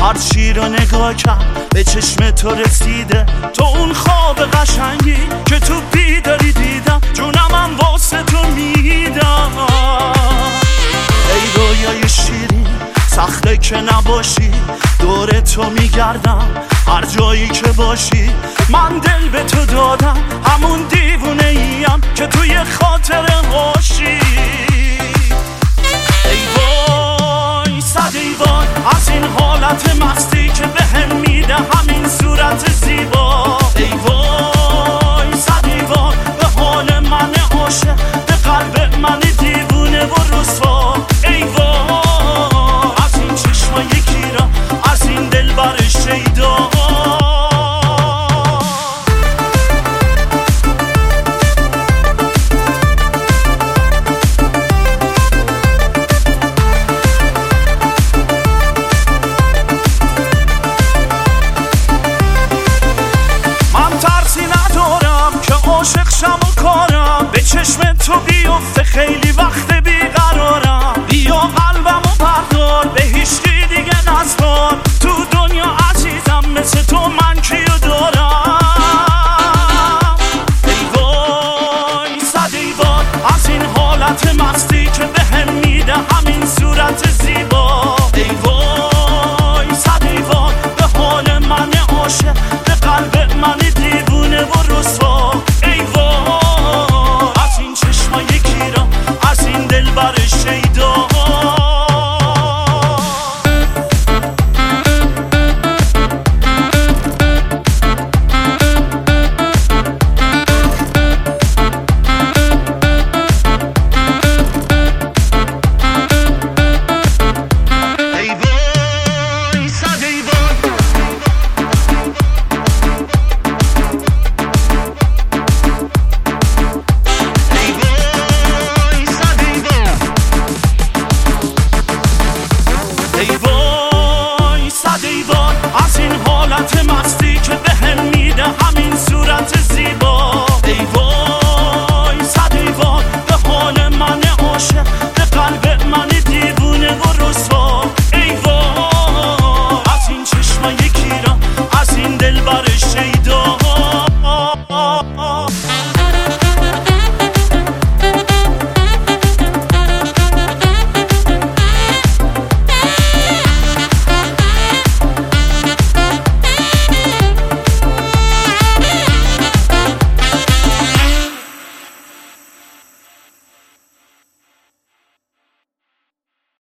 هر چی رو نگاه کرد به چشم تو رسیده، تو اون خواب قشنگی که تو بیداری دیدم، جونمم واسه تو میدم. ای رویای شیرین سخته که نباشی، دور تو میگردم هر جایی که باشی، من دل به تو دادم همون دیوونه ایم